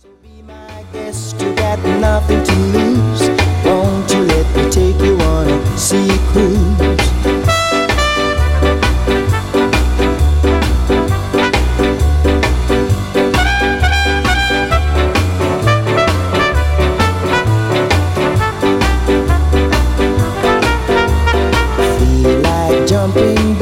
Be my guest, you got nothing to lose. Won't you let me take you on a sea cruise? Feel like jumping